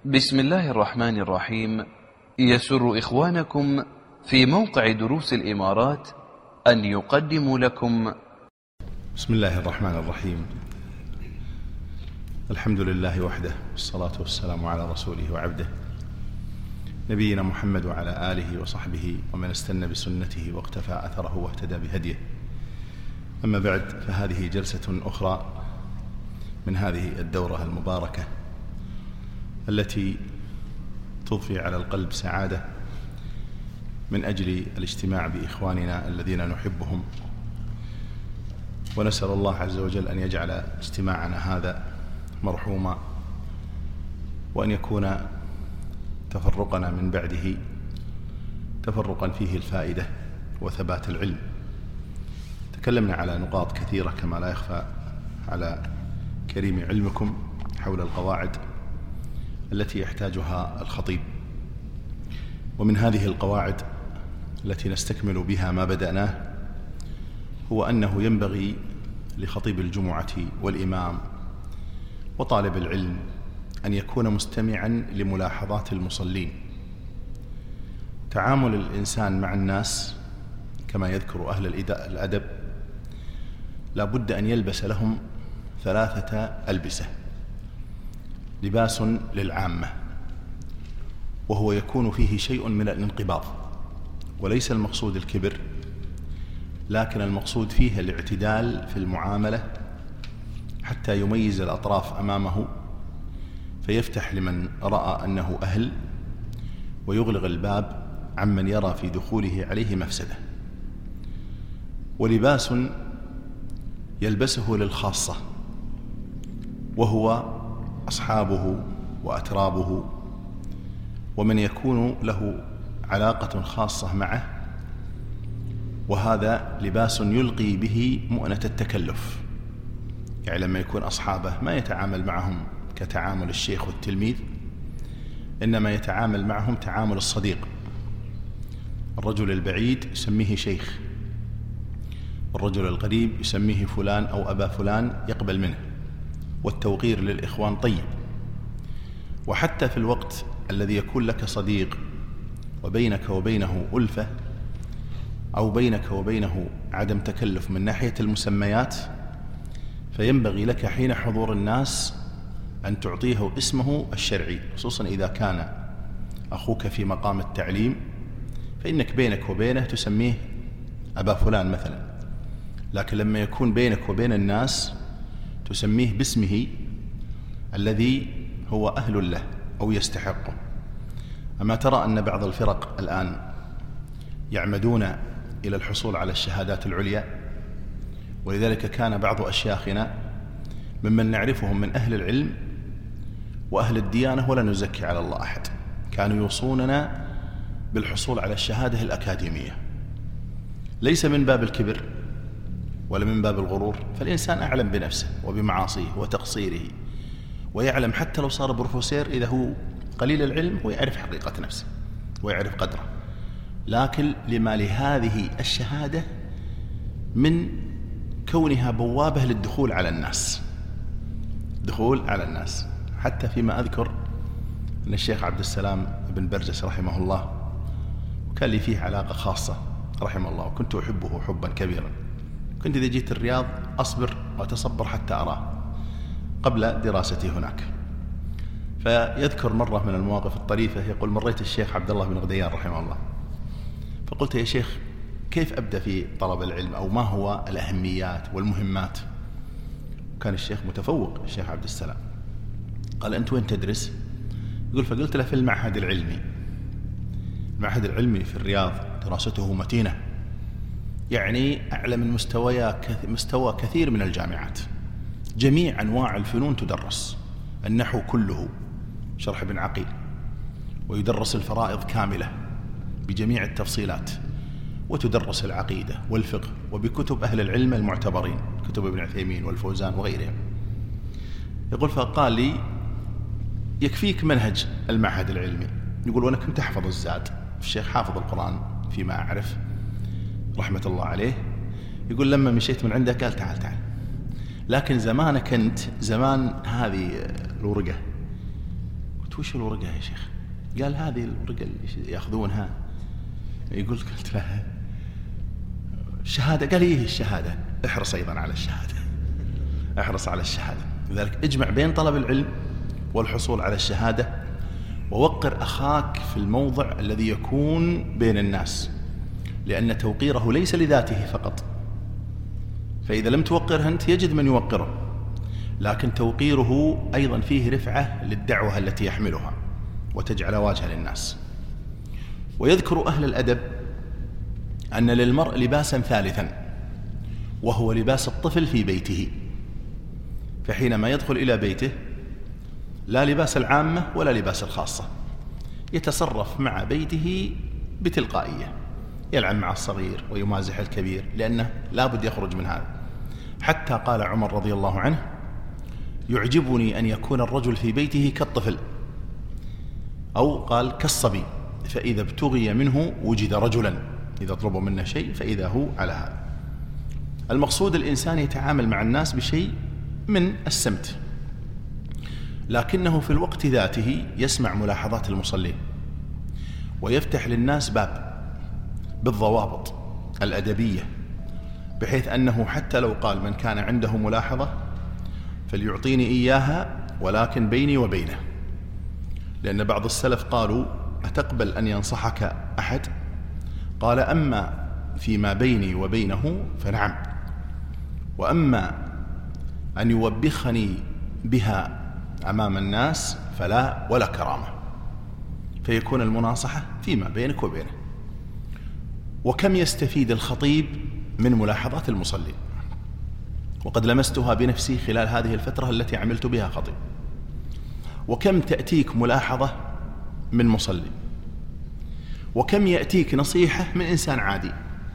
بسم الله الرحمن الرحيم. يسر إخوانكم في موقع دروس الإمارات أن يقدموا لكم بسم الله الرحمن الرحيم. الحمد لله وحده، والصلاة والسلام على رسوله وعبده نبينا محمد وعلى آله وصحبه ومن استنى بسنته واقتفى أثره واهتدى بهديه. أما بعد، فهذه جلسة أخرى من هذه الدورة المباركة التي تضفي على القلب سعادة من أجل الاجتماع بإخواننا الذين نحبهم، ونسأل الله عز وجل أن يجعل اجتماعنا هذا مرحوما، وأن يكون تفرقنا من بعده تفرقا فيه الفائدة وثبات العلم. تكلمنا على نقاط كثيرة كما لا يخفى على كريم علمكم حول القواعد التي يحتاجها الخطيب، ومن هذه القواعد التي نستكمل بها ما بدأناه هو أنه ينبغي لخطيب الجمعة والإمام وطالب العلم أن يكون مستمعا لملاحظات المصلين. تعامل الإنسان مع الناس كما يذكر أهل الأدب لا بد أن يلبس لهم ثلاثة ألبسة: لباس للعامة، وهو يكون فيه شيء من الانقباض، وليس المقصود الكبر، لكن المقصود فيه الاعتدال في المعاملة حتى يميز الأطراف أمامه، فيفتح لمن رأى أنه أهل، ويغلق الباب عمن يرى في دخوله عليه مفسدة. ولباس يلبسه للخاصة، وهو أصحابه وأترابه ومن يكون له علاقة خاصة معه، وهذا لباس يلقي به مؤنة التكلف. يعني لما يكون أصحابه ما يتعامل معهم كتعامل الشيخ والتلميذ، إنما يتعامل معهم تعامل الصديق. الرجل البعيد يسميه شيخ، والرجل القريب يسميه فلان أو أبا فلان يقبل منه، والتوقير للإخوان طيب. وحتى في الوقت الذي يكون لك صديق وبينك وبينه ألفة، أو بينك وبينه عدم تكلف من ناحية المسميات، فينبغي لك حين حضور الناس أن تعطيه اسمه الشرعي، خصوصا إذا كان أخوك في مقام التعليم، فإنك بينك وبينه تسميه أبا فلان مثلا. لكن لما يكون بينك وبين الناس تسميه باسمه الذي هو أهل له أو يستحقه. أما ترى أن بعض الفرق الآن يعمدون إلى الحصول على الشهادات العليا، ولذلك كان بعض أشياخنا ممن نعرفهم من أهل العلم وأهل الديانة، ولا نزكي على الله أحد، كانوا يوصوننا بالحصول على الشهادة الأكاديمية، ليس من باب الكبر ولا من باب الغرور، فالإنسان أعلم بنفسه وبمعاصيه وتقصيره، ويعلم حتى لو صار بروفيسور إذا هو قليل العلم هو يعرف حقيقة نفسه ويعرف قدره. لكن لما لهذه الشهادة من كونها بوابة للدخول على الناس، دخول على الناس. حتى فيما أذكر أن الشيخ عبد السلام بن برجس رحمه الله وكان لي فيه علاقة خاصة رحمه الله، وكنت أحبه حبا كبيرا. كنت إذا جيت الرياض أصبر وأتصبر حتى أراه قبل دراستي هناك. فيذكر مرة من المواقف الطريفة، يقول: مريت الشيخ عبد الله بن غديان رحمه الله، فقلت: يا شيخ، كيف أبدأ في طلب العلم، أو ما هو الأهميات والمهمات؟ كان الشيخ متفوق، الشيخ عبد السلام. قال: أنت وين تدرس؟ يقول: فقلت له: في المعهد العلمي. المعهد العلمي في الرياض دراسته متينة، يعني أعلى من مستوى كثير من الجامعات، جميع أنواع الفنون تدرس، النحو كله، شرح ابن عقيل، ويدرس الفرائض كاملة بجميع التفصيلات، وتدرس العقيدة والفقه وبكتب أهل العلم المعتبرين، كتب ابن عثيمين والفوزان وغيرهم. يقول: فقال لي: يكفيك منهج المعهد العلمي. يقول: وأنا كنت أحفظ الزاد، الشيخ حافظ القرآن فيما أعرف رحمة الله عليه. يقول: لما مشيت من عنده قال: تعال تعال، لكن زمان كنت زمان هذه الورقة قلت وش الورقة يا شيخ؟ قال هذه الورقة اللي يأخذونها. يقول قلت له الشهادة. قال إيه الشهادة؟ احرص أيضا على الشهادة، احرص على الشهادة. لذلك اجمع بين طلب العلم والحصول على الشهادة، ووقر أخاك في الموضع الذي يكون بين الناس، لأن توقيره ليس لذاته فقط، فإذا لم توقره أنت يجد من يوقره، لكن توقيره أيضا فيه رفعة للدعوة التي يحملها وتجعل واجهة للناس. ويذكر أهل الأدب أن للمرء لباسا ثالثا، وهو لباس الطفل في بيته، فحينما يدخل إلى بيته لا لباس العامة ولا لباس الخاصة، يتصرف مع بيته بتلقائية، يلعب مع الصغير ويمازح الكبير، لأنه لا بد يخرج من هذا. حتى قال عمر رضي الله عنه: يعجبني أن يكون الرجل في بيته كالطفل، أو قال كالصبي، فإذا ابتغي منه وجد رجلا، إذا طلبوا منه شيء فإذا هو على هذا. المقصود الإنسان يتعامل مع الناس بشيء من السمت، لكنه في الوقت ذاته يسمع ملاحظات المصلين، ويفتح للناس باب بالضوابط الأدبية، بحيث أنه حتى لو قال من كان عنده ملاحظة فليعطيني إياها ولكن بيني وبينه. لأن بعض السلف قالوا: أتقبل أن ينصحك أحد؟ قال: أما فيما بيني وبينه فنعم، وأما أن يوبخني بها أمام الناس فلا ولا كرامة. فيكون المناصحة فيما بينك وبينه. وكم يستفيد الخطيب من ملاحظات المصلين، وقد لمستها بنفسي خلال هذه الفترة التي عملت بها خطيب. وكم تأتيك ملاحظة من مصلي، وكم يأتيك نصيحة من إنسان عادي.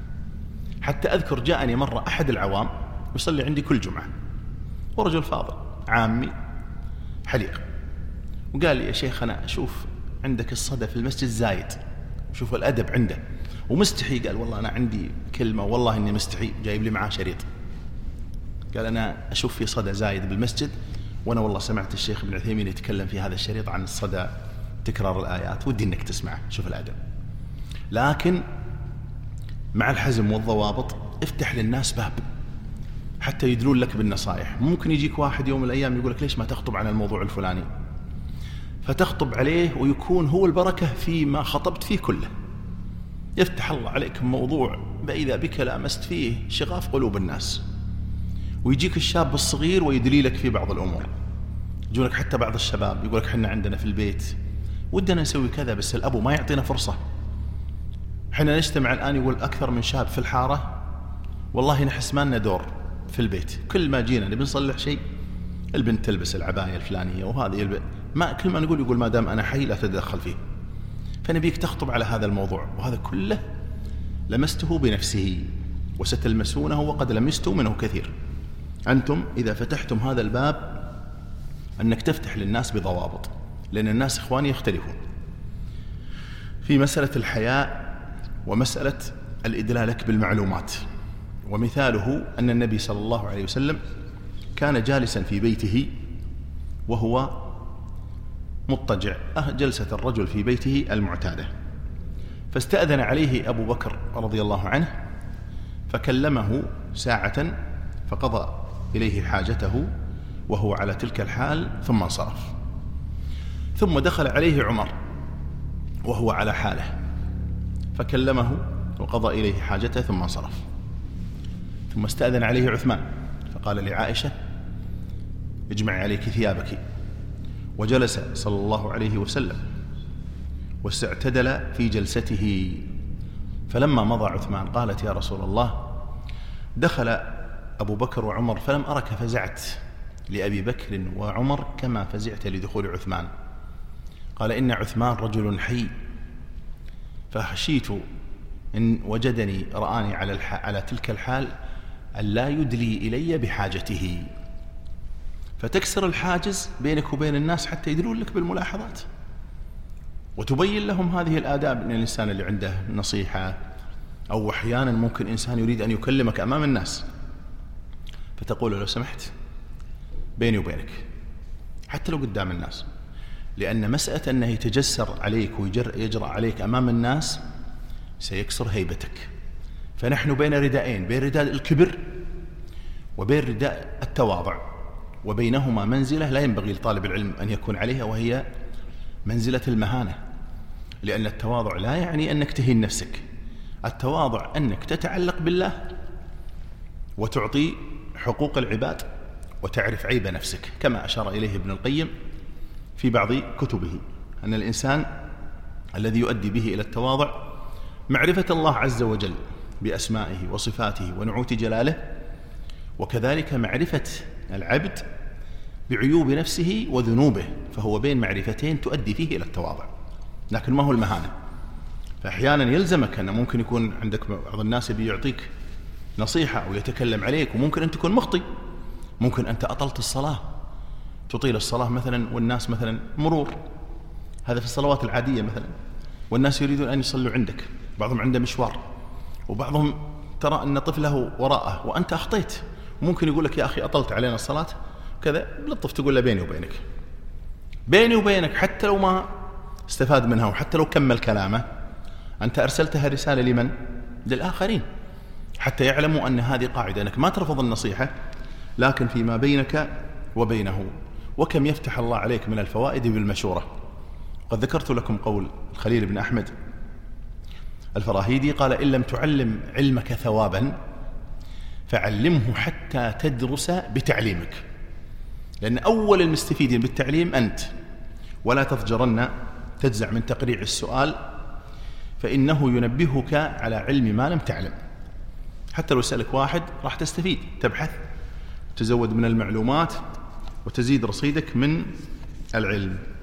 حتى أذكر جاءني مرة أحد العوام يصلي عندي كل جمعة، ورجل فاضل عامي حليق، وقال لي: يا شيخ أنا أشوف عندك الصدى في المسجد زايد، شوف الأدب عنده ومستحي. قال: والله أنا عندي كلمة والله إني مستحي، جايب لي معاه شريط. قال: أنا أشوف في صدى زايد بالمسجد، وأنا والله سمعت الشيخ ابن عثيمين يتكلم في هذا الشريط عن الصدى، تكرار الآيات، ودي إنك تسمعه. شوف الأدب. لكن مع الحزم والضوابط افتح للناس باب حتى يدلون لك بالنصائح. ممكن يجيك واحد يوم من الأيام يقول لك: ليش ما تخطب عن الموضوع الفلاني؟ فتخطب عليه ويكون هو البركة فيما خطبت فيه كله. يفتح الله عليك موضوع فإذا بك لامست فيه شغاف قلوب الناس. ويجيك الشاب الصغير ويدلي لك في بعض الأمور. يجونك حتى بعض الشباب يقول لك: حنا عندنا في البيت ودنا نسوي كذا، بس الأبو ما يعطينا فرصة. حنا نجتمع الآن، يقول أكثر من شاب في الحارة: والله نحس ما لنا دور في البيت، كل ما جينا نبي نصلح شيء البنت تلبس العباية الفلانية، وهذه ما كل ما نقول يقول: ما دام أنا حي لا تتدخل فيه. فنبيك تخطب على هذا الموضوع. وهذا كله لمسته بنفسه، وستلمسونه وقد لمستوا منه كثير. أنتم إذا فتحتم هذا الباب أنك تفتح للناس بضوابط، لأن الناس إخواني يختلفون في مسألة الحياء ومسألة الإدلالك بالمعلومات. ومثاله أن النبي صلى الله عليه وسلم كان جالسا في بيته وهو مضطجع، جلسة الرجل في بيته المعتادة، فاستأذن عليه أبو بكر رضي الله عنه فكلمه ساعة، فقضى إليه حاجته وهو على تلك الحال ثم انصرف. ثم دخل عليه عمر وهو على حاله فكلمه وقضى إليه حاجته ثم انصرف. ثم استأذن عليه عثمان فقال لعائشة: اجمعي عليك ثيابك. وجلس صلى الله عليه وسلم واستعتدل في جلسته. فلما مضى عثمان قالت: يا رسول الله، دخل أبو بكر وعمر فلم أرك فزعت لأبي بكر وعمر كما فزعت لدخول عثمان. قال: إن عثمان رجل حي، فخشيت إن وجدني رآني على تلك الحال أن لا يدلي إلي بحاجته، فتكسر الحاجز بينك وبين الناس حتى يدلون لك بالملاحظات، وتبين لهم هذه الآداب. إن الإنسان اللي عنده نصيحة، أو أحيانا ممكن إنسان يريد أن يكلمك أمام الناس، فتقول: لو سمحت بيني وبينك، حتى لو قدام الناس، لأن مسألة أنه يتجسر عليك ويجرأ عليك أمام الناس سيكسر هيبتك. فنحن بين رداءين، بين رداء الكبر وبين رداء التواضع، وبينهما منزلة لا ينبغي لطالب العلم أن يكون عليها، وهي منزلة المهانة. لأن التواضع لا يعني أنك تهين نفسك، التواضع أنك تتعلق بالله وتعطي حقوق العباد وتعرف عيب نفسك، كما أشار إليه ابن القيم في بعض كتبه، أن الإنسان الذي يؤدي به إلى التواضع معرفة الله عز وجل بأسمائه وصفاته ونعوت جلاله، وكذلك معرفة العبد بعيوب نفسه وذنوبه، فهو بين معرفتين تؤدي فيه إلى التواضع، لكن ما هو المهانة. فأحيانا يلزمك أن ممكن يكون عندك بعض الناس بيعطيك نصيحة أو يتكلم عليك، وممكن أن تكون مخطئ، ممكن أنت أطلت الصلاة، تطيل الصلاة مثلا والناس مثلا مرور، هذا في الصلوات العادية مثلا، والناس يريدون أن يصلوا عندك، بعضهم عنده مشوار، وبعضهم ترى أن طفله وراءه وأنت أخطيت، وممكن يقول لك يا أخي أطلت علينا الصلاة كذا، لطف تقول له بيني وبينك حتى لو ما استفاد منها وحتى لو كمل كلامه، أنت أرسلتها رسالة لمن؟ للآخرين، حتى يعلموا أن هذه قاعدة، أنك ما ترفض النصيحة لكن فيما بينك وبينه. وكم يفتح الله عليك من الفوائد بالمشورة. قد ذكرت لكم قول الخليل بن أحمد الفراهيدي، قال: إن لم تعلم علمك ثوابا فعلمه حتى تدرس بتعليمك، لأن أول المستفيدين بالتعليم أنت، ولا تضجرن تجزع من تقريع السؤال فإنه ينبهك على علم ما لم تعلم. حتى لو سألك واحد راح تستفيد، تبحث تزود من المعلومات وتزيد رصيدك من العلم.